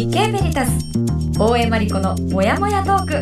日経ベリタス大江真理子のもやもやトーク。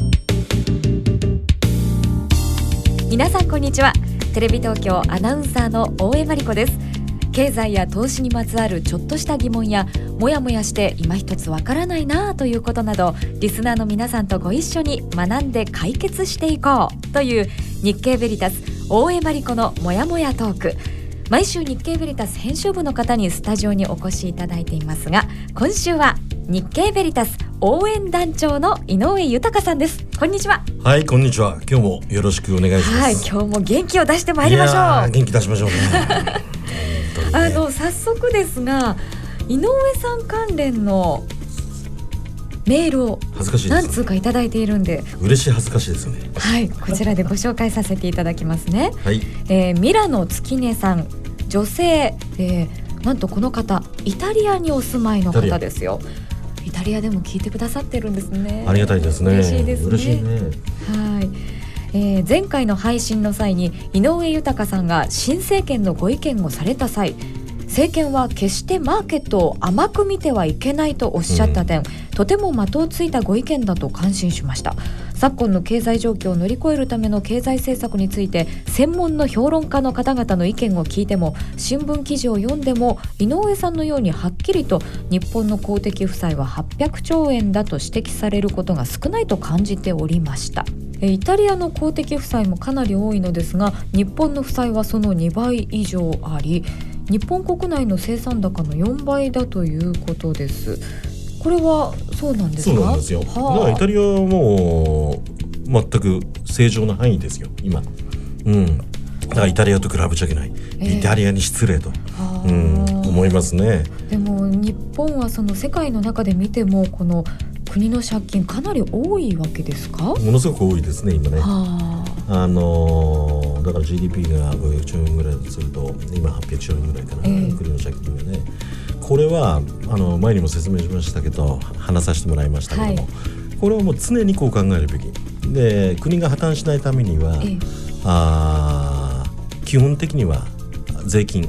皆さんこんにちは。テレビ東京アナウンサーの大江真理子です。経済や投資にまつわるちょっとした疑問やもやもやして今一つわからないなということなど、リスナーの皆さんとご一緒に学んで解決していこうという日経ベリタス大江真理子のもやもやトーク。毎週日経ベリタス編集部の方にスタジオにお越しいただいていますが、今週は日経ベリタス応援団長の井上豊さんです。こんにちは。 はい、こんにちは。今日もよろしくお願いします。 はい、今日も元気を出してまいりましょう。 いや元気出しましょうね。 早速ですが、井上さん関連のメールを何通かいただいているんで、 嬉しい恥ずかしいですよね。 はい、こちらでご紹介させていただきますね。 はい、 ミラノ月音さん、女性、なんとこの方イタリアにお住まいの方ですよ。イタリアでも聞いてくださってるんですね。 ありがたいですね。 嬉しいですね。 嬉しいね。 はい。前回の配信の際に井上豊さんが新政権のご意見をされた際、政権は決してマーケットを甘く見てはいけないとおっしゃった点、とても的をついたご意見だと感心しました。昨今の経済状況を乗り越えるための経済政策について専門の評論家の方々の意見を聞いても、新聞記事を読んでも井上さんのようにはっきりと日本の公的負債は800兆円だと指摘されることが少ないと感じておりました。イタリアの公的負債もかなり多いのですが、日本の負債はその2倍以上あり、日本国内の生産高の4倍だということです。これはそうなんですか？ そうなんですよ。だからイタリアはもう全く正常な範囲ですよ今。だからイタリアと比べちゃいけない、イタリアに失礼と、思いますね。でも日本はその世界の中で見てもこの国の借金かなり多いわけですか？ ものすごく多いですね今ね。だから GDP が500兆円ぐらいすると今800兆円ぐらいかな、国の借金がね。これは前にも説明しましたけど、話させてもらいましたけども、これはもう常にこう考えるべきで、国が破綻しないためには、基本的には税金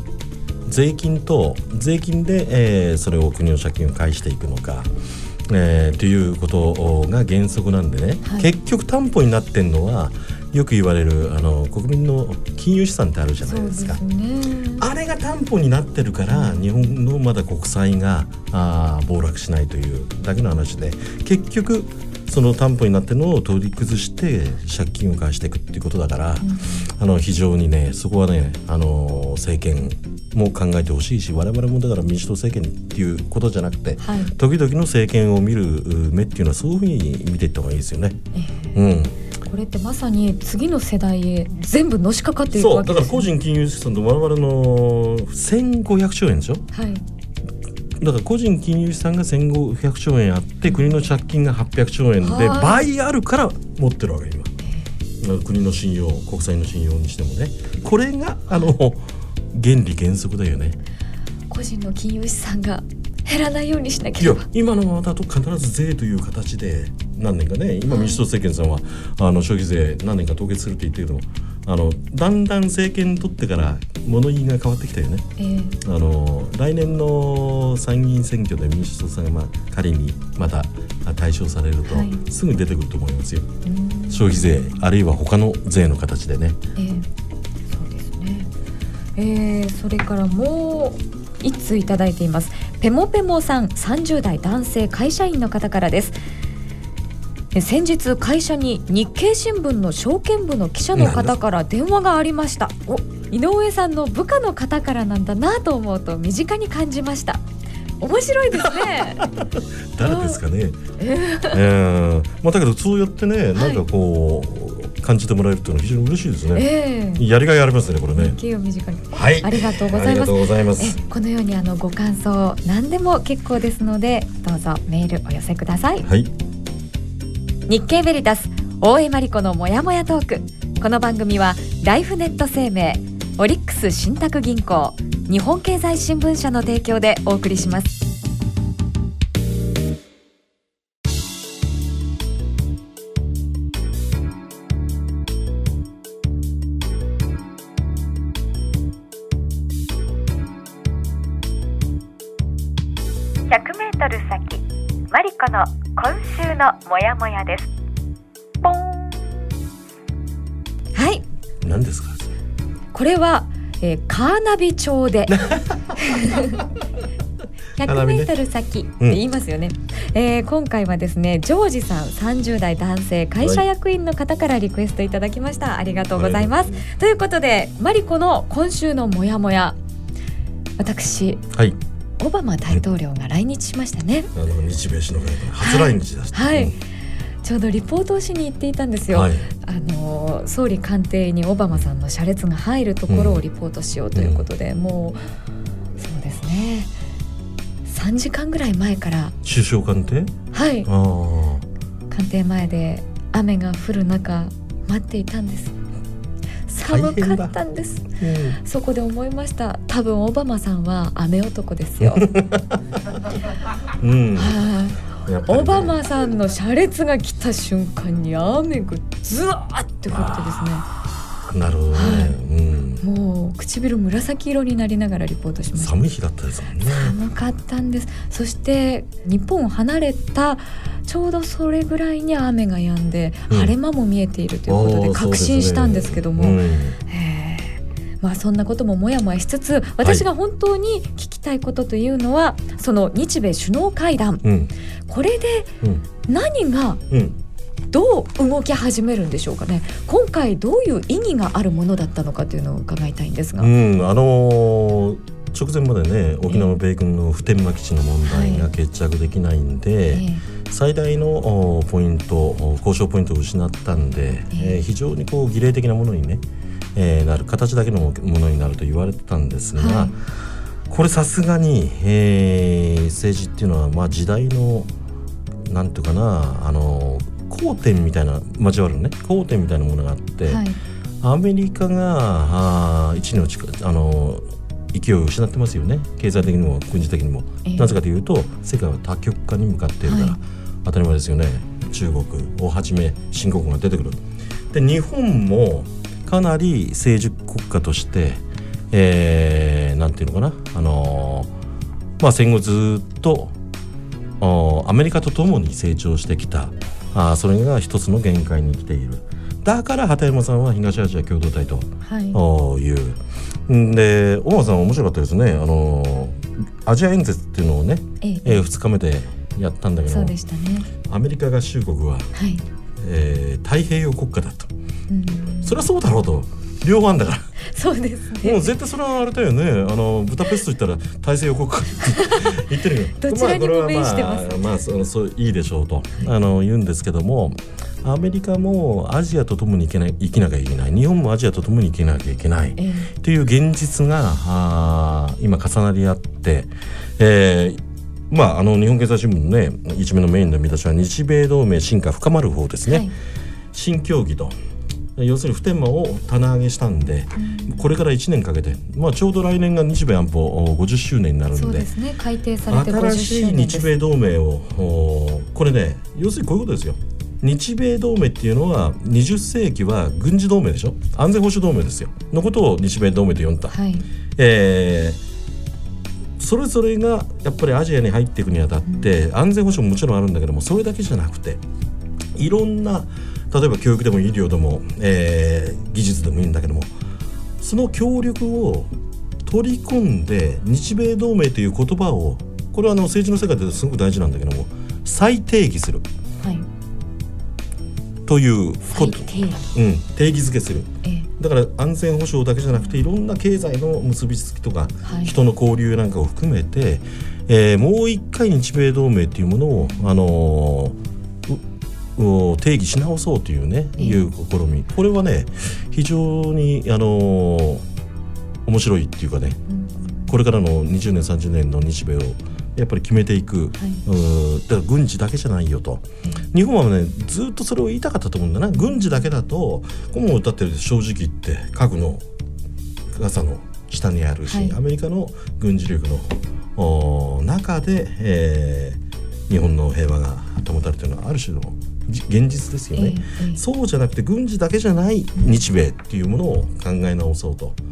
で、それを国の借金を返していくのか、ということが原則なんでね、結局担保になってんのはよく言われる国民の金融資産ってあるじゃないですか。あれが担保になってるから、日本のまだ国債が暴落しないというだけの話で、結局その担保になってるのを取り崩して借金を返していくっていうことだから、非常にねそこはね政権も考えてほしいし、我々もだから民主党政権っていうことじゃなくて、時々の政権を見る目っていうのはそういうふうに見ていった方がいいですよね。 これってまさに次の世代へ全部のしかかっていくわけです。 そうだから個人金融資産と我々の1500兆円でしょ。だから個人金融資産が1500兆円あって、国の借金が800兆円で倍あるから持ってるわけ今。国の信用、国債の信用にしてもね、これが原理原則だよね。 個人の金融資産が減らないようにしなければ。 いや今のままだと必ず税という形で何年かね、今民主党政権さんは消費税何年か凍結するって言ってるけども、だんだん政権にとってから物言いが変わってきたよね。来年の参議院選挙で民主党さんが仮にまた対象されると、すぐ出てくると思いますよ。消費税あるいは他の税の形でね。 そうですね。それからもう1通いただいています。ペモペモさん、30代男性会社員の方からです。先日会社に日経新聞の証券部の記者の方から電話がありました。井上さんの部下の方からなんだなと思うと身近に感じました。面白いですね。 誰ですかね。だけどそうやってね、なんかこう感じてもらえるっていうのは非常に嬉しいですね。やりがいありますねこれね。 日経を身近に、ありがとうございます。このようにこ感想何でも結構ですので、どうぞメールお寄せください。日経ベリタス大江真理子のもやもやトーク。この番組はライフネット生命、オリックス信託銀行、日本経済新聞社の提供でお送りします。100メートル先、 マリコの今週のモヤモヤです。ポン。はい。 何ですか？ これは、カーナビ町で100メートル先って言いますよね。今回はですね、ジョージさん30代男性会社役員の方からリクエストいただきました。ありがとうございます。ということでマリコの今週のモヤモヤ、私、はい、オバマ大統領が来日しましたね。 日米首脳会談初来日でした、 はい、ちょうどリポートをしに行っていたんですよ、はい、総理官邸にオバマさんの車列が入るところをリポートしようということで、もうそうですね、3時間ぐらい前から首相官邸、 はい、官邸前で雨が降る中待っていたんです。寒かったんです、そこで思いました。多分オバマさんは雨男ですよ、オバマさんの車列が来た瞬間に雨がズワーって降ってですね。 なるほどね、 もう唇紫色になりながらリポートしました。 寒い日だったですもんね。 寒かったんです。そして日本を離れたちょうどそれぐらいに雨が止んで、晴れ間も見えているということで確信したんですけども、そんなことももやもやしつつ、私が本当に聞きたいことというのは、その日米首脳会談、これで何がどう動き始めるんでしょうかね。今回どういう意義があるものだったのかというのを伺いたいんですが、 直前までね、沖縄米軍の普天間基地の問題が決着できないんで、最大のポイント、交渉ポイントを失ったんで、非常にこう儀礼的なものに、なる、形だけのものになると言われてたんですが、これさすがに、政治っていうのは、時代のなんていうかな、交点みたいな交わるね、交点みたいなものがあって、アメリカが一の勢いを失ってますよね。経済的にも軍事的にも、なぜかというと世界は多極化に向かっているから、当たり前ですよね。中国をはじめ新国が出てくる。で、日本もかなり成熟国家として、なんていうのかな、戦後ずっとアメリカと共に成長してきた。それが一つの限界に来ている。だから畑山さんは東アジア共同体という、で、大間さんは面白かったですね。アジア演説っていうのをね、2日目でやったんだけど、 そうでしたね。 アメリカ合衆国は、太平洋国家だと、それはそうだろうと、両方あんだからそうですね。 もう絶対それはあれだよね。ブダペスト行ったら大西洋国家って言ってるよどちらにも面してます。 そういいでしょうと、言うんですけども、アメリカもアジアと共に生きなきゃいけない、日本もアジアと共に生きなきゃいけないという現実が今重なり合って、日本経済新聞のね、一面のメインの見出しは日米同盟進化深まる方ですね、新協議と、要するに普天間を棚上げしたんで、これから1年かけて、ちょうど来年が日米安保50周年になるんで、 そうですね、改定されて50周年です。 新しい日米同盟を、これね、要するにこういうことですよ。日米同盟っていうのは20世紀は軍事同盟でしょ、安全保障同盟ですよのことを日米同盟と呼んだ、それぞれがやっぱりアジアに入っていくにあたって、安全保障ももちろんあるんだけども、それだけじゃなくていろんな、例えば教育でも医療でも、技術でもいいんだけども、その協力を取り込んで日米同盟という言葉を、これは政治の世界ですごく大事なんだけども、再定義する、ということ、定義づけする、だから安全保障だけじゃなくて、いろんな経済の結びつきとか、人の交流なんかを含めて、もう一回日米同盟というものを定義し直そうというね、いう試み、これはね、非常に面白いっていうかね、これからの20年30年の日米をやっぱり決めていく、だから軍事だけじゃないよと、日本はねずっとそれを言いたかったと思うんだな。軍事だけだともうだって正直言って核の傘の下にあるし、アメリカの軍事力の中で、日本の平和が保たれているのはある種の現実ですよね、そうじゃなくて軍事だけじゃない日米っていうものを考え直そうと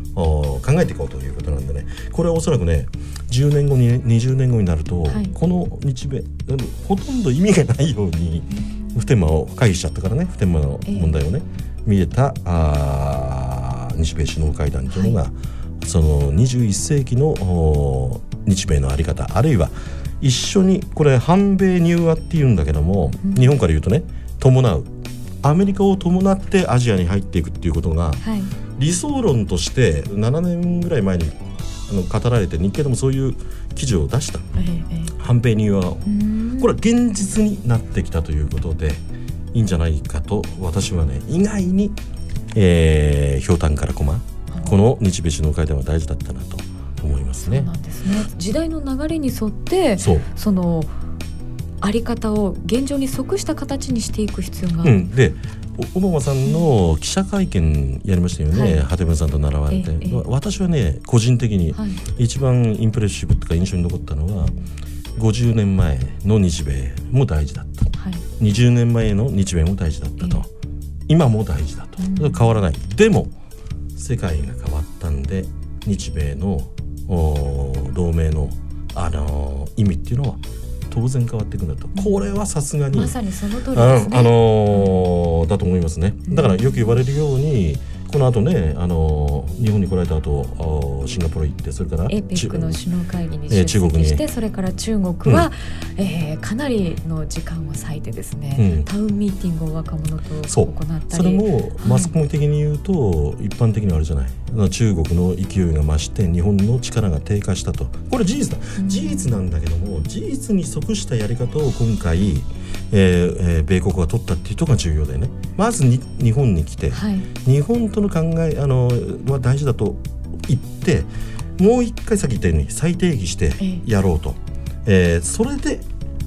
考えていこうということなんでね、これはおそらくね10年後に20年後になると、この日米ほとんど意味がないように普天間を回避しちゃったからね、普天間の問題をね、見えた日米首脳会談というのが、その21世紀の日米の在り方、あるいは一緒にこれ反米入和っていうんだけども、日本から言うとね伴うアメリカを伴ってアジアに入っていくっていうことが、理想論として7年ぐらい前に語られて、日経でもそういう記事を出した、反米入和を、これは現実になってきたということでいいんじゃないかと私はね、意外に、ひょうたんから駒、この日米首脳会談は大事だったなと思いますね。 そうなんですね。時代の流れに沿ってそのあり方を現状に即した形にしていく必要がある、 でオバマさんの記者会見やりましたよね、鳩山さんと並ばれて、私はね個人的に一番インプレッシブとか印象に残ったのは、50年前の日米も大事だと、20年前の日米も大事だったと、今も大事だと、変わらない。でも世界が変わったんで日米の同盟の、意味っていうのは当然変わっていくんだと、これはさすがにまさにその通りですね、 だと思いますね。だからよく言われるように、この後ね、日本に来られた後シンガポール行って、それから APEC の首脳会議に出席して、それから中国は、かなりの時間を割いてですね、タウンミーティングを若者と行ったり、 それもマスコミ的に言うと、一般的にはあるじゃない、中国の勢いが増して日本の力が低下したと、これ事実だ、事実なんだけども、事実に即したやり方を今回、米国が取ったっていうところが重要だよね。まず日本に来て、日本との考えは大事だと言って、もう一回さっき言ったように再定義してやろうと、それで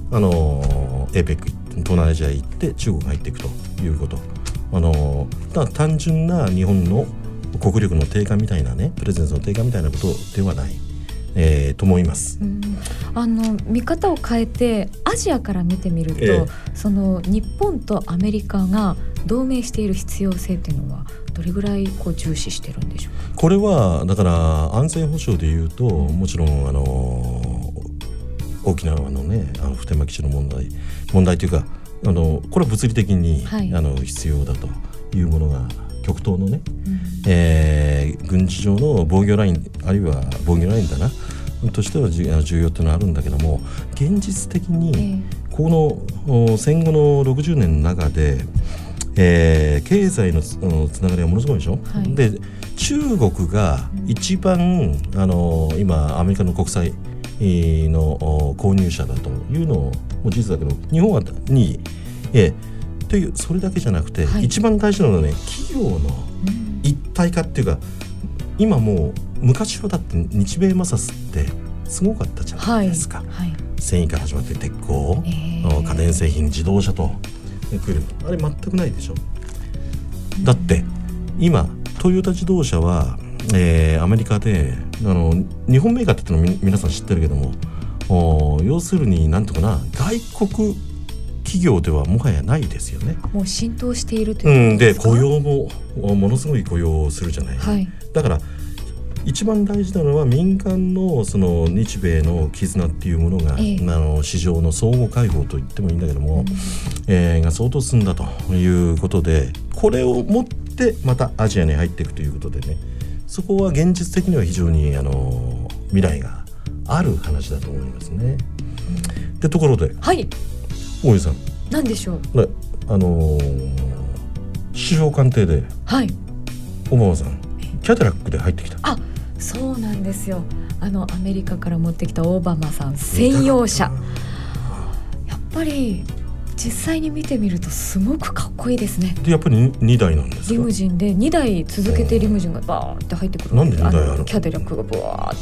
APEC 東南アジア行って中国が入っていくということ、だ単純な日本の国力の低下みたいなね、プレゼンスの低下みたいなことではない、と思います。 見方を変えてアジアから見てみると、その日本とアメリカが同盟している必要性というのはどれぐらい重視してるんでしょうか。 これはだから安全保障でいうと、もちろん沖縄のね普天間基地の問題というか、これは物理的に、必要だというものが極東のね、軍事上の防御ライン、あるいは防御ラインだなとしては重要というのはあるんだけども、現実的にこの戦後の60年の中で、経済のつながりはものすごいでしょ、で中国が一番今アメリカの国債の購入者だというのも事実だけど、日本は2位、という、それだけじゃなくて、一番大事なのはね、企業の一体化っていうか、今もう昔はだって日米摩擦ってすごかったじゃないですか、繊維から始まって鉄鋼、家電製品、自動車と来る、あれ全くないでしょ。だって今トヨタ自動車は、アメリカで日本メーカーって言っての皆さん知ってるけども、要するになんとかな、外国企業ではもはやないですよね。 もう浸透しているということですか。 で雇用もものすごい雇用をするじゃない、だから一番大事なのは民間のその日米の絆っていうものが、市場の相互開放と言ってもいいんだけども、が相当進んだということで、これをもってまたアジアに入っていくということでね、そこは現実的には非常に未来がある話だと思いますね。でところで、大江さん、 何でしょう。 首相官邸で、オバマさんキャデラックで入ってきた。 そうなんですよ。アメリカから持ってきたオバマさん専用車、やっぱり実際に見てみるとすごくかっこいいですね。 でやっぱり2台なんですか。 リムジンで2台続けてリムジンがバーって入ってくる。 なんで2台あるの。 キャデラックがバーって。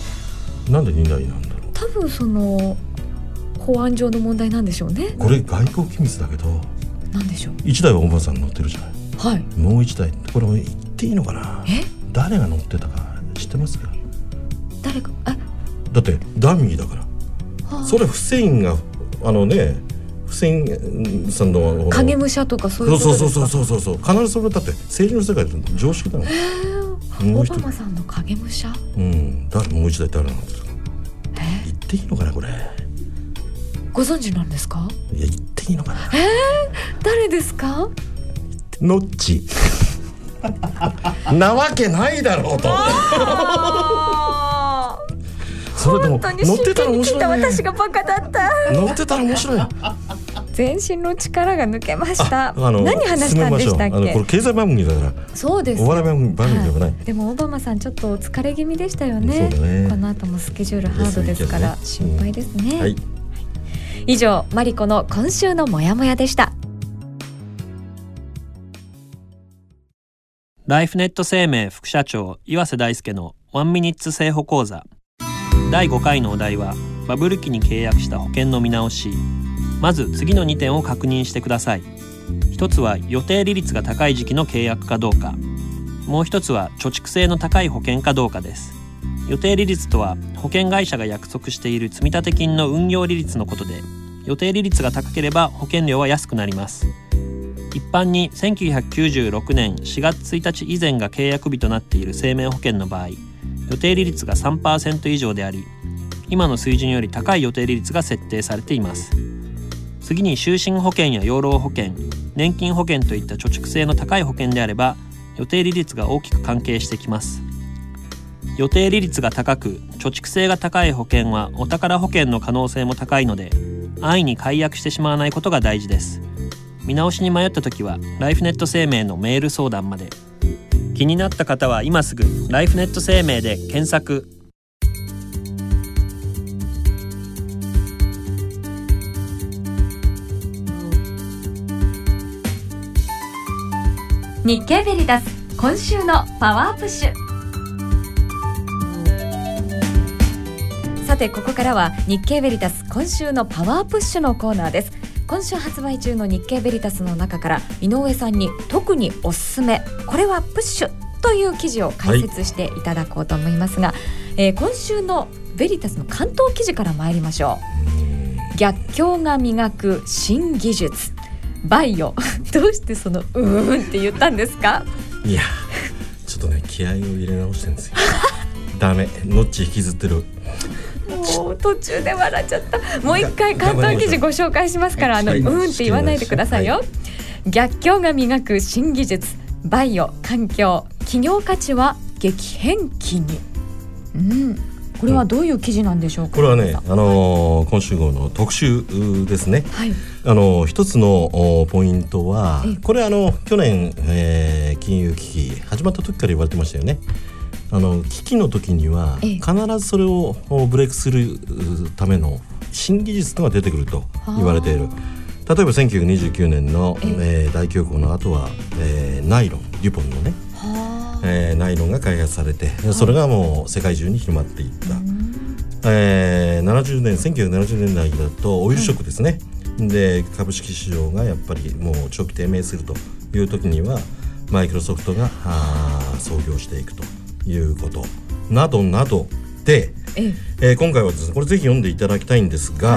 なんで2台なんだろう。 多分その保安上の問題なんでしょうね。 これ外交機密だけど、 なんでしょう。 1台はオバマさん乗ってるじゃない。もう1台これも言っていいのかな。誰が乗ってたか知ってますか。 誰か。 だってダミーだから、それフセインがフセインさんの影武者とかそういうことですか。 そう必ずそれだって政治の世界で常識だもん。 オバマさんの影武者、 もう一台誰なんですか。言っていいのかなこれ。 ご存知なんですか。 いや言っていいのかな。 誰ですか。 ノッチなわけないだろうとそれでも乗ってたら面白いね。 私がバカだった。 乗ってたら面白い全身の力が抜けました。何話したんでしたっけ。 これ経済番組だから。 そうです。 お笑い番組ではない、 でもオバマさんちょっとお疲れ気味でしたよね。 そうだね。 この後もスケジュールハードですから心配ですね。 はい、 以上マリコの今週のモヤモヤでした。 ライフネット生命副社長岩瀬大輔のワンミニッツ生保講座。第5回のお題はバブル期に契約した保険の見直し。まず次の2点を確認してください。一つは予定利率が高い時期の契約かどうか。もう一つは貯蓄性の高い保険かどうかです。予定利率とは保険会社が約束している積立金の運用利率のことで、予定利率が高ければ保険料は安くなります。一般に1996年4月1日以前が契約日となっている生命保険の場合、予定利率が 3% 以上であり、今の水準より高い予定利率が設定されています。次に就寝保険や養老保険、年金保険といった貯蓄性の高い保険であれば、予定利率が大きく関係してきます。予定利率が高く貯蓄性が高い保険はお宝保険の可能性も高いので、安易に解約してしまわないことが大事です。見直しに迷った時はライフネット生命のメール相談まで。気になった方は今すぐライフネット生命で検索。 日経ベリタス今週のパワープッシュ。さてここからは日経ベリタス今週のパワープッシュのコーナーです。今週発売中の日経ベリタスの中から井上さんに特におすすめ、これはプッシュという記事を解説していただこうと思いますが、今週のベリタスの関東記事から参りましょう。逆境が磨く新技術バイオどうしてそのって言ったんですか。 いやちょっとね気合を入れ直してるんですよダメ、ノッチ引きずってる。 もう途中で笑っちゃった。もう一回関東記事ご紹介しますから、って言わないでくださいよ、はい、逆境が磨く新技術バイオ環境企業価値は激変期に、これはどういう記事なんでしょうか。 これはね、今週号の特集ですね、はい、一つのポイントはこれ去年、金融危機始まった時から言われてましたよね。危機の時には必ずそれをブレイクするための新技術が出てくると言われている。例えば1929年の、大恐慌の後は、ナイロンデュポンのね、ナイロンが開発されてそれがもう世界中に広まっていった、1970年代だとオイルショックですね、で株式市場がやっぱりもう長期低迷するという時にはマイクロソフトが創業していくということなどなどで、今回はですねこれぜひ読んでいただきたいんですが、はい、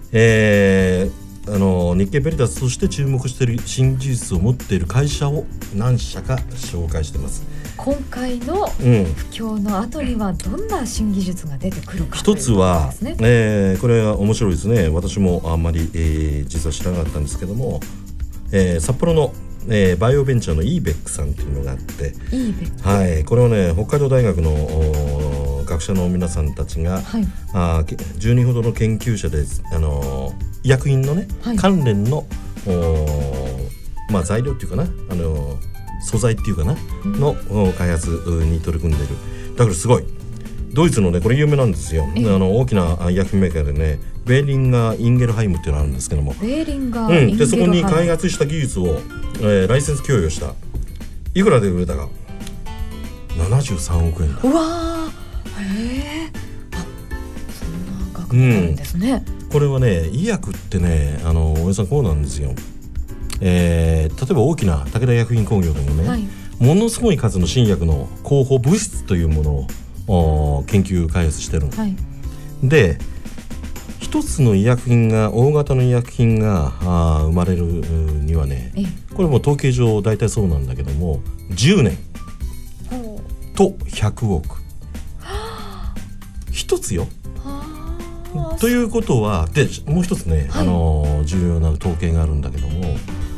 日経ベリタスとして注目している新技術を持っている会社を何社か紹介しています。 今回の不況の後にはどんな新技術が出てくるか一つは、これは面白いですね。私もあんまり、実は知らなかったんですけども、札幌のバイオベンチャーの EBEC さんっていうのがあって、はい、これはね北海道大学の学者の皆さんたちが、はい、10人ほどの研究者で医薬品のね、はい、関連の材料っていうかな素材っていうかな、の開発に取り組んでいる。だからすごいドイツのねこれ有名なんですよ。大きな医薬品メーカーでねベーリンガー・インゲルハイムっていうのがあるんですけども、 ベーリンガー、インゲルハイム、 でそこに開発した技術を、ライセンス供与した。いくらで売れたか73億円だ。 うわー、そんな額なんですね、 これはね医薬ってね大江さんこうなんですよ。例えば大きな武田薬品工業でもね、はい、ものすごい数の新薬の候補物質というものを研究開発してるの、はい、で一つの医薬品が大型の医薬品が生まれるにはね、これも統計上大体そうなんだけども10年と100億一つよ。ということはでもう一つね、重要な統計があるんだけども、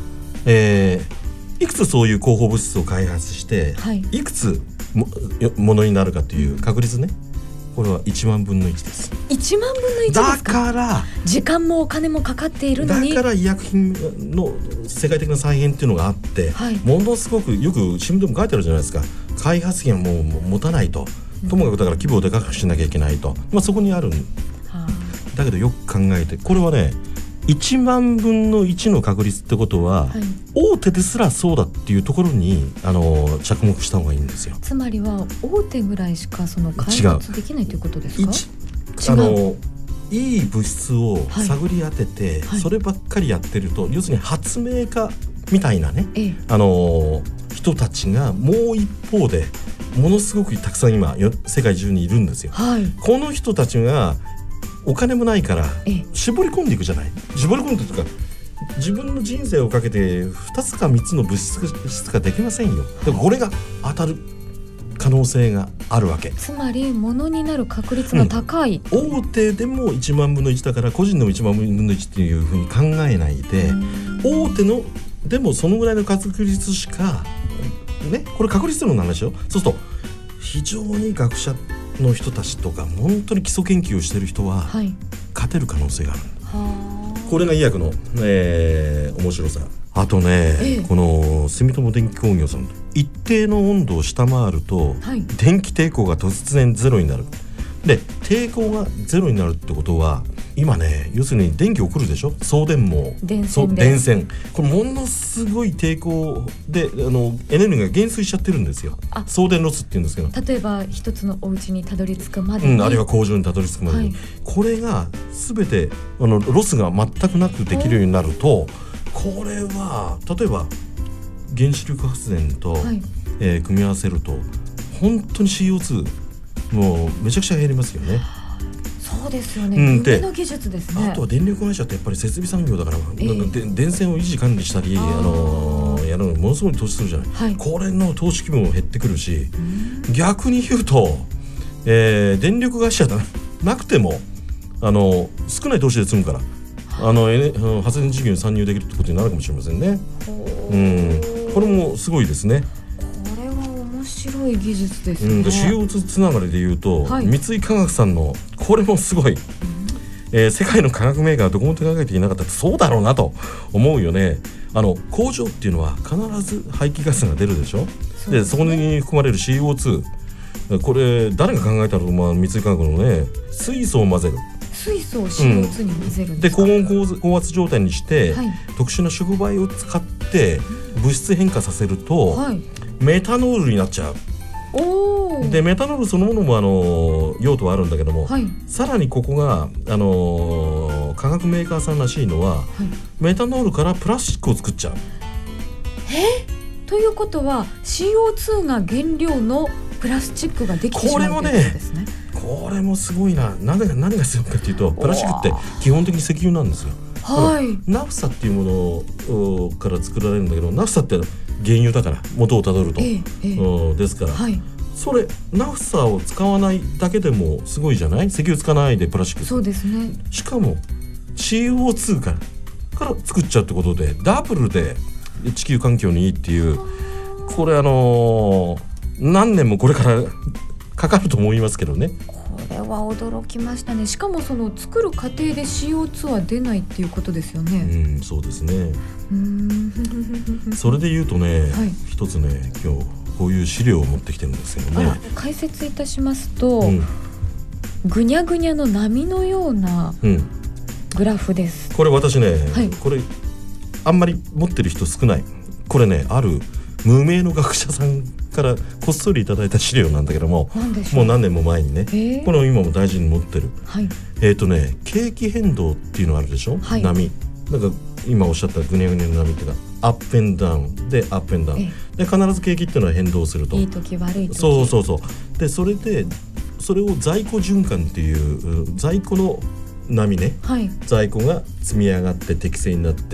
いくつそういう候補物質を開発して、いくつものになるかという確率ね、これは1万分の1です。1万分の1ですか。だから時間もお金もかかっているのに、 だから医薬品の世界的な再編っていうのがあって、ものすごくよく新聞でも書いてあるじゃないですか。開発費がもう持たないと、ともかくだから規模をでかくしなきゃいけないと、そこにあるだけどよく考えて、これはね1万分の1の確率ってことは、大手ですらそうだっていうところに着目した方がいいんですよ。 つまりは大手ぐらいしかその開発できないということですか。 いい物質を探り当てて、そればっかりやってると、要するに発明家みたいなね、人たちがもう一方でものすごくたくさん今世界中にいるんですよ。この人たちがお金もないから絞り込んでいくじゃない。絞り込んでいくというか、自分の人生をかけて2つか3つの物質ができませんよ。だからこれが当たる可能性があるわけ。 つまり物になる確率が高い、 大手でも1万分の1だから個人でも1万分の1っていうふうに考えないで、大手のでもそのぐらいの確率しかね、これ確率の話よ。そうすると非常に学者の人たちとか本当に基礎研究をしている人は勝てる可能性がある。これが医薬の、面白さ。あとね、この住友電気工業さん、一定の温度を下回ると、電気抵抗が突然ゼロになる。で抵抗がゼロになるってことは、今ね要するに電気送るでしょ、送電網、電線、これものすごい抵抗でエネルギーが減衰しちゃってるんですよ。送電ロスっていうんですけど、 例えば一つのお家にたどり着くまでに、 あるいは工場にたどり着くまでに、これが全てロスが全くなくできるようになると、これは例えば原子力発電と、組み合わせると本当に CO2 もうめちゃくちゃ減りますよね。 そうですよね、夢の技術ですね。 あとは電力会社ってやっぱり設備産業だから、電線を維持管理したりやるのにものすごい投資するじゃない、これの投資規模も減ってくるし、逆に言うと、電力会社じゃなくても少ない投資で済むから発電事業に参入できるってことになるかもしれませんね。これもすごいですね。 面白い技術ですね。 CO2 つながりでいうと、三井化学さんのこれもすごい、世界の化学メーカーはどこも手がけていなかったってそうだろうなと思うよね。工場っていうのは必ず排気ガスが出るでしょ。でそこに含まれる CO2、 これ誰が考えたの。三井化学のね、水素を混ぜる。 水素を CO2 に混ぜるんですか。 で高温高圧状態にして、特殊な触媒を使って物質変化させると、メタノールになっちゃう。でメタノールそのものも用途はあるんだけども、さらにここが化学メーカーさんらしいのは、メタノールからプラスチックを作っちゃう。 ということは CO2 が原料のプラスチックができてしまうということですね。 これもすごいな。何がすごいかというと、プラスチックって基本的に石油なんですよ。ナフサっていうものから作られるんだけど、ナフサって原油だから元をたどると、ですから、それナフサを使わないだけでもすごいじゃない。石油使わないでプラスチック。 そうですね。 しかも CO2 から作っちゃうってことで、ダブルで地球環境にいいっていう、これ何年もこれからかかると思いますけどね。 これは驚きましたね。しかもその作る過程で CO2 は出ないっていうことですよね。 そうですね。それで言うとね、一つね、今日こういう資料を持ってきてるんですよね。 解説いたしますと、ぐにゃぐにゃの波のようなグラフです。 これ私ね、これあんまり持ってる人少ない。これね、ある無名の学者さんからこっそりいただいた資料なんだけども、もう何年も前にね、これを今も大事に持ってる。景気変動っていうのがあるでしょ、波。なんか今おっしゃったぐにゃぐにゃの波っていうか、アップエンダウンでアップエンダウンで、必ず景気っていうのは変動すると。 いい時悪い時。 そうで、それを在庫循環っていう在庫の波ね、在庫が積み上がって適正になって、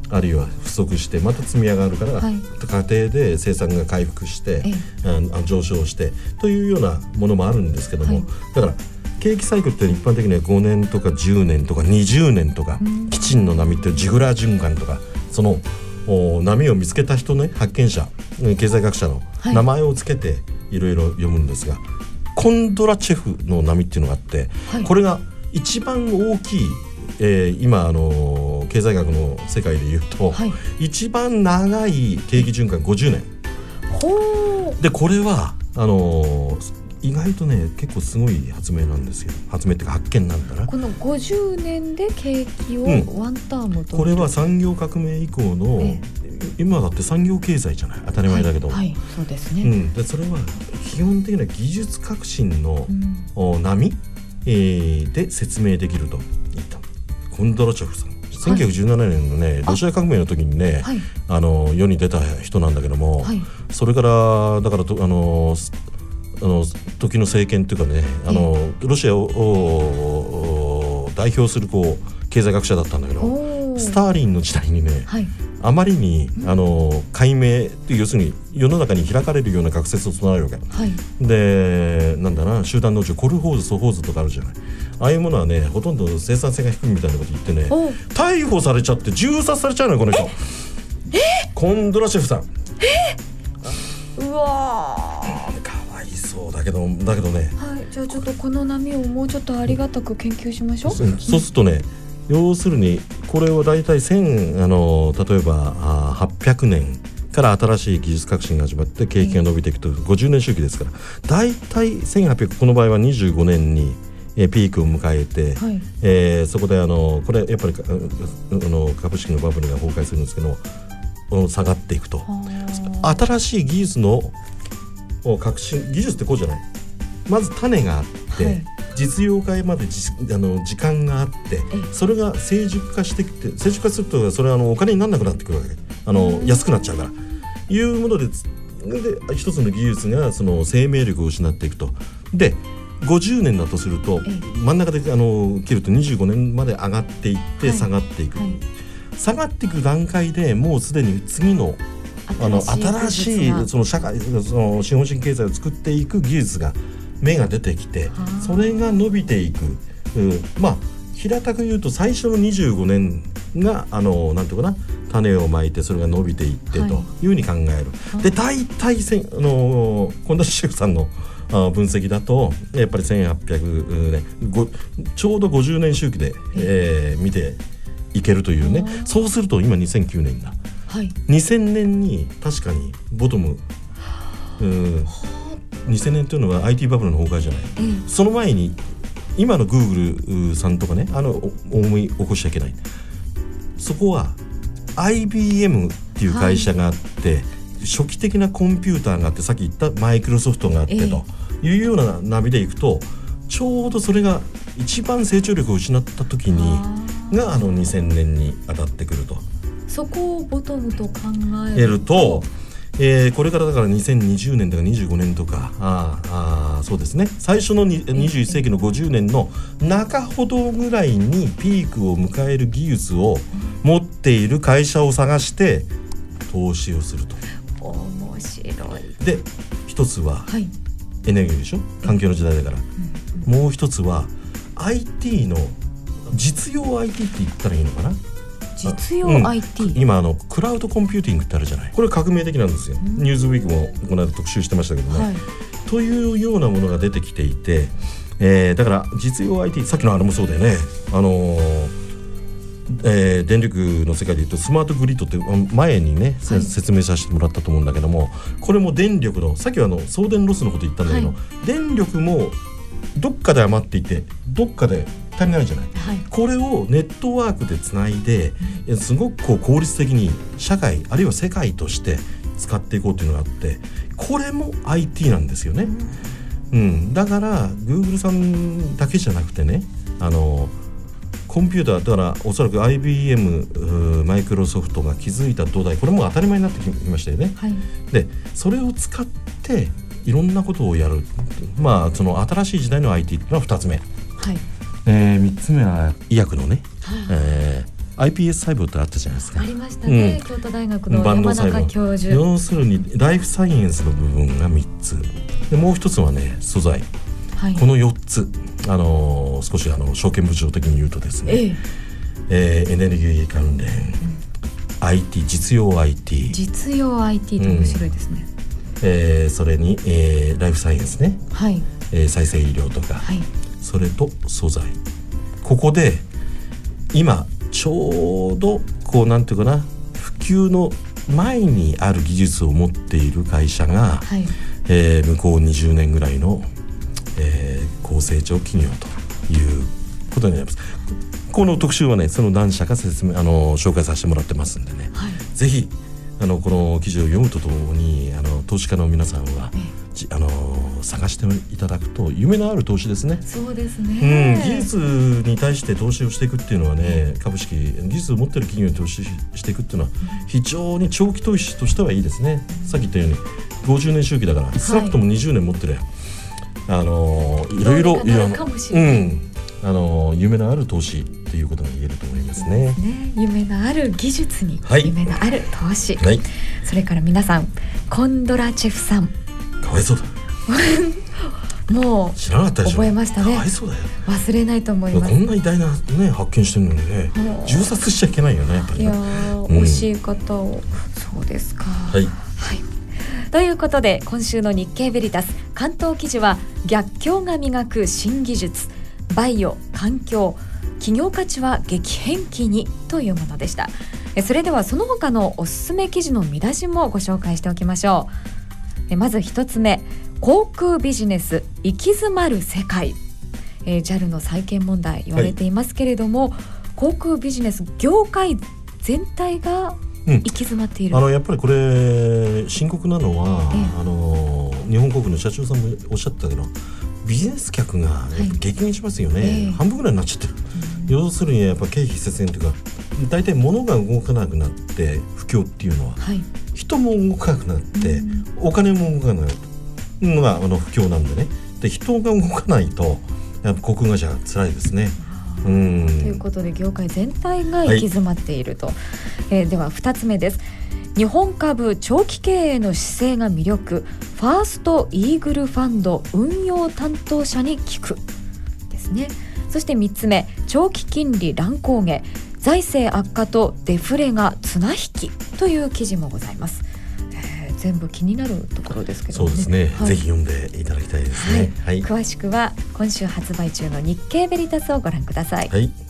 あるいは不足してまた積み上がるから、 はい、 家庭で生産が回復して上昇してというようなものもあるんですけども、はい、だから景気サイクルって一般的には5年とか10年とか20年とか、基鎮の波ってジグラー循環とかその波を見つけた人ね、発見者、経済学者の名前をつけていろいろ読むんですが、コンドラチェフの波っていうのがあって、はい、これが一番大きい、今経済学の世界でいうと、はい、一番長い景気循環50年で、これは意外とね結構すごい発明なんですよ。発明っていうか発見なんだな。この50年で景気をワンタームと、 これは産業革命以降の、今だって産業経済じゃない、当たり前だけど、 はいはい、そうですね、 でそれは基本的な技術革新の、波、で説明できると言ったコンドラチョフさん、1917年のね、ロシア革命の時にね、はい、世に出た人なんだけども、はい、それからだから時の政権っていうかね、ロシアを代表する経済学者だったんだけど、スターリンの時代にね、はい、あまりに解明っていう、要するに世の中に開かれるような学説を唱えるわけ、はい、でなんだな、集団農場コルホーズソホーズとかあるじゃない。ああいうものはねほとんど生産性が低いみたいなこと言ってね、逮捕されちゃって銃殺されちゃうのよこの人。コンドラシェフさん。 うわそうだけどね、はい、 じゃあちょっとこの波をもうちょっとありがたく研究しましょう。 そうするとね、要するにこれを大体例えば800年から新しい技術革新が始まって景気が伸びていくと50年周期ですから、大体1800、この場合は25年にピークを迎えて、はい、そこでこれやっぱり株式のバブルが崩壊するんですけど下がっていくと、新しい技術の革新、技術ってこうじゃない、まず種があって、はい、実用化まで時間があって、それが成熟化してきて、成熟化するとそれはお金にならなくなってくるわけ、安くなっちゃうからいうもので、一つの技術がその生命力を失っていくと。で50年だとすると真ん中で切ると25年まで上がっていって下がっていく、はいはい、下がっていく段階でもうすでに次の新しいその社会、その資本主義経済を作っていく技術が芽が出てきて、それが伸びていく、まあ平たく言うと最初の25年がなんていうかな、種をまいてそれが伸びていってというふうに考える、はい、で大体近田修さんの分析だとやっぱり1800年ちょうど50年周期で、見ていけるというね。そうすると今2009年だ、はい、2000年に確かにボトム、2000年というのは IT バブルの崩壊じゃない、その前に今の Google さんとかね、思い起こしちゃいけない。そこは IBM っていう会社があって、はい、初期的なコンピューターがあって、さっき言ったマイクロソフトがあってというような波でいくと、ちょうどそれが一番成長力を失った時にが2000年に当たってくると。 そこをボトムと考えると、 これからだから2020年とか25年とか、そうですね、最初の21世紀の50年の中ほどぐらいにピークを迎える技術を持っている会社を探して投資をすると。 面白い。 で一つはエネルギーでしょ、環境の時代だから、もう一つは IT の実用 IT って言ったらいいのかな、 実用 IT、 今クラウドコンピューティングってあるじゃない。これ革命的なんですよ、ニューズウィークもこの間特集してましたけどね、はい、というようなものが出てきていて、だから実用 IT、 さっきのあれもそうだよね、電力の世界でいうとスマートグリッドって前にね、はい、説明させてもらったと思うんだけども、これも電力の、さっきは送電ロスのこと言ったんだけど、はい、電力もどっかで余っていてどっかで足りないじゃない、はい、これをネットワークでつないで、すごく効率的に社会あるいは世界として使っていこうというのがあって、これも IT なんですよね、だから Google さんだけじゃなくてね、コンピューターだからおそらく IBM、マイクロソフトが築いた土台、これも当たり前になってきましたよね、はい、でそれを使っていろんなことをやる、その新しい時代の IT っていうのは2つ目、はい、3つ目は医薬のね、 iPS 細胞ってあったじゃないですか。 ありましたね、京都大学の山中教授。 要するにライフサイエンスの部分が3つで、もう一つはね素材、この4つ、少し証券部長的に言うとですね、エネルギー関連、IT 実用 IT って面白いですね。 それに、ライフサイエンスね、再生医療とか、それと素材、ここで今ちょうどこうなんていうかな、普及の前にある技術を持っている会社が、向こう20年ぐらいの、高成長企業ということになります。この特集はねその何社か紹介させてもらってますんでね、ぜひこの記事を読むとともに投資家の皆さんは、探していただくと夢のある投資ですね。 そうですね、 技術に対して投資をしていくっていうのはね、株式技術を持っている企業に投資していくっていうのは非常に長期投資としてはいいですね。さっき言ったように50年周期だから、少なくとも20年持ってる、いろいろ夢のある投資ということが言えると思いますね。 夢のある技術に、夢のある投資、それから皆さんコンドラチェフさん、 かわいそうだもう知らなかったでしょ。 覚えましたね。 かわいそうだよ。 忘れないと思います。 こんな偉大な、発見してるのにね、銃殺しちゃいけないよね、やっぱりね。 惜しい方を。そうですか。ということで今週の日経ベリタス関東記事は、逆境が磨く新技術、バイオ、環境、企業価値は激変期にというものでした。それではその他のおすすめ記事の見出しもご紹介しておきましょう。まず一つ目、航空ビジネス行き詰まる世界、JAL の再建問題言われていますけれども、航空ビジネス業界全体が行き詰まっている、 やっぱりこれ深刻なのは、日本航空の社長さんもおっしゃったけど、ビジネス客がやっぱ激減しますよね、半分ぐらいになっちゃってる、要するにやっぱ経費節減というか、大体物が動かなくなって不況っていうのは、人も動かなくなって、お金も動かないのが不況なんでね。で人が動かないとやっぱ航空会社は辛いですね。 ということで業界全体が行き詰まっていると、では2つ目です。日本株長期経営の姿勢が魅力、ファーストイーグルファンド運用担当者に聞くですね。そして3つ目、長期金利乱高下、財政悪化とデフレが綱引きという記事もございます。全部気になるところですけどね。そうですね、 ぜひ読んでいただきたいですね。 詳しくは今週発売中の日経ベリタスをご覧ください。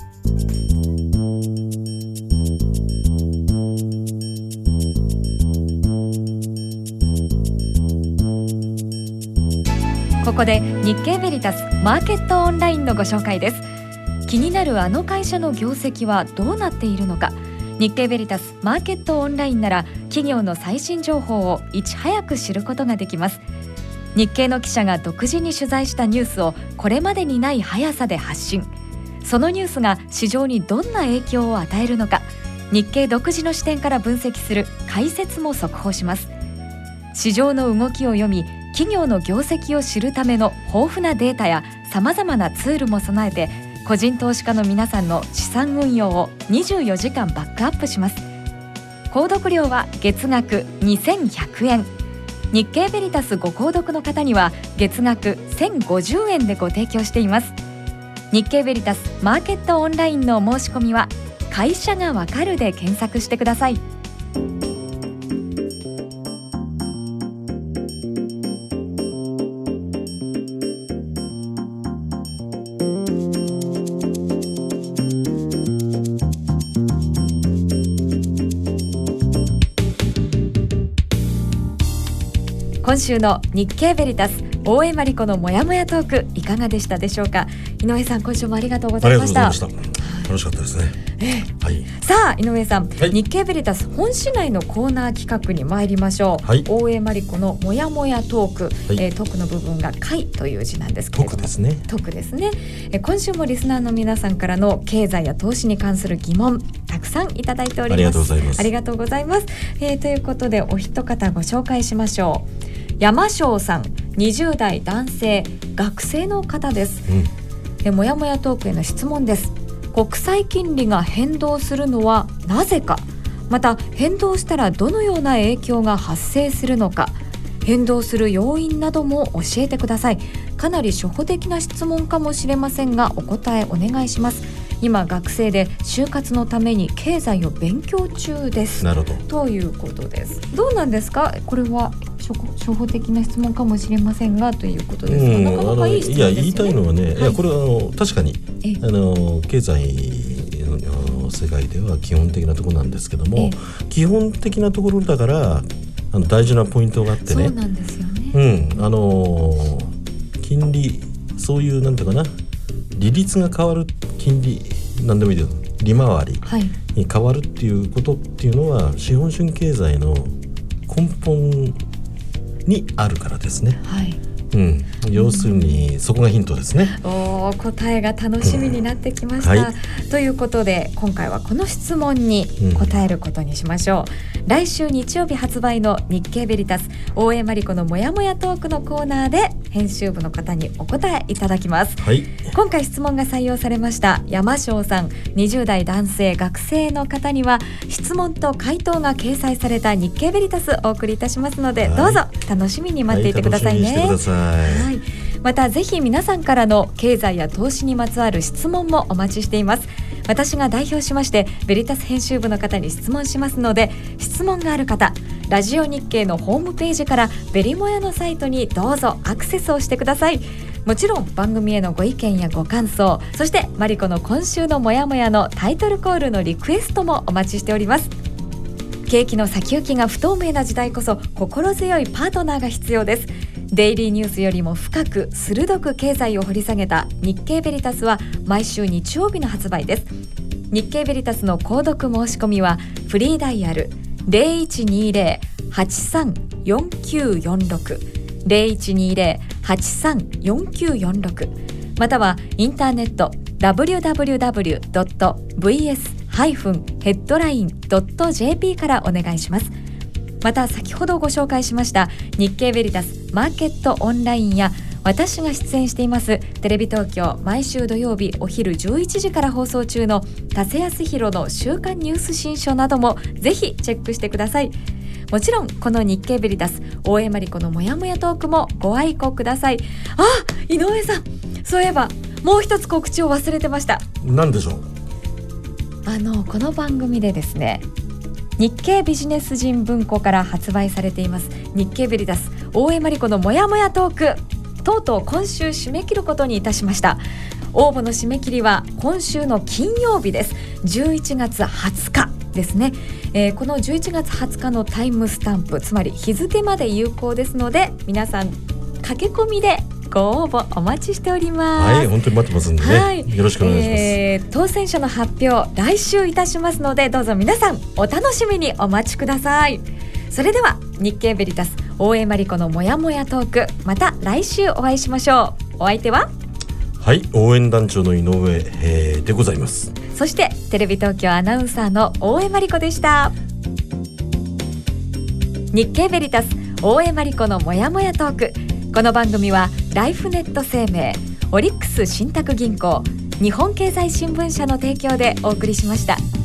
ここで日経ベリタスマーケットオンラインのご紹介です。気になるあの会社の業績はどうなっているのか、日経ベリタスマーケットオンラインなら企業の最新情報をいち早く知ることができます。日経の記者が独自に取材したニュースをこれまでにない速さで発信、そのニュースが市場にどんな影響を与えるのか、日経独自の視点から分析する解説も速報します。市場の動きを読み、企業の業績を知るための豊富なデータやさまざまなツールも備えて、個人投資家の皆さんの資産運用を24時間バックアップします。購読料は月額2100円、日経ベリタスご購読の方には月額1050円でご提供しています。日経ベリタスマーケットオンラインのお申し込みは会社がわかるで検索してください。今週の日経ベリタス大江真理子のもやもやトークいかがでしたでしょうか。井上さん、今週もありがとうございました。 楽しかったですね。 さあ井上さん、日経ベリタス本市内のコーナー企画に参りましょう。大江真理子のもやもやトーク、トークの部分が会という字なんですけれども、トークですね。今週もリスナーの皆さんからの経済や投資に関する疑問たくさんいただいております。ありがとうございます。ということでお一方ご紹介しましょう。山椒さん、20代男性、学生の方です。もやもやトークへの質問です。 国債金利が変動するのはなぜか、また変動したらどのような影響が発生するのか、変動する要因なども教えてください。かなり初歩的な質問かもしれませんがお答えお願いします。今学生で就活のために経済を勉強中です。 なるほど。 ということです。どうなんですか、これは初歩的な質問かもしれませんがということですが、なかなかいい質問ですよね。 いや言いたいのはね、いやこれは確かに経済の世界では基本的なところなんですけども、基本的なところだから大事なポイントがあってね。 そうなんですよね。 金利、そういうなんていうかな、利率が変わる、金利なんでもいいです、利回りに変わるっていうことっていうのは、資本主義経済の根本にあるからですね。要するにそこがヒントですね。 答えが楽しみになってきました、ということで今回はこの質問に答えることにしましょう。来週日曜日発売の日経ベリタス大江真理子のもやもやトークのコーナーで編集部の方にお答えいただきます。今回質問が採用されました山椒さん、20代男性学生の方には質問と回答が掲載された日経ベリタスお送りいたしますので、どうぞ楽しみに待っていてくださいね。またぜひ皆さんからの経済や投資にまつわる質問もお待ちしています。私が代表しましてベリタス編集部の方に質問しますので、質問がある方、ラジオ日経のホームページからベリモヤのサイトにどうぞアクセスをしてください。もちろん番組へのご意見やご感想、そしてマリコの今週のもやもやのタイトルコールのリクエストもお待ちしております。景気の先行きが不透明な時代こそ心強いパートナーが必要です。デイリーニュースよりも深く鋭く経済を掘り下げた日経ベリタスは毎週日曜日の発売です。日経ベリタスの購読申し込みはフリーダイヤル 0120-834946 0120-834946 またはインターネット www.vs-headline.jp からお願いします。また先ほどご紹介しました日経ベリタスマーケットオンラインや私が出演していますテレビ東京毎週土曜日お昼11時から放送中の田瀬康弘の週刊ニュース新書などもぜひチェックしてください。もちろんこの日経ベリタス大江真理子のもやもやトークもご愛顧ください。井上さん、そういえばもう一つ告知を忘れてました。 何でしょう。 この番組でですね、日経ビジネス人文庫から発売されています日経ベリタス大江真理子のもやもやトーク、とうとう今週締め切ることにいたしました。応募の締め切りは今週の金曜日です。11月20日ですね。この11月20日のタイムスタンプ、つまり日付まで有効ですので、皆さん駆け込みでご応募お待ちしております。 本当に待ってますんでね、よろしくお願いします。 当選者の発表来週いたしますので、どうぞ皆さんお楽しみにお待ちください。それでは日経ベリタス大江真理子のもやもやトーク、また来週お会いしましょう。お相手は応援団長の井上、でございます。 そしてテレビ東京アナウンサーの大江真理子でした。日経ベリタス大江真理子のもやもやトーク、この番組はライフネット生命、オリックス信託銀行、日本経済新聞社の提供でお送りしました。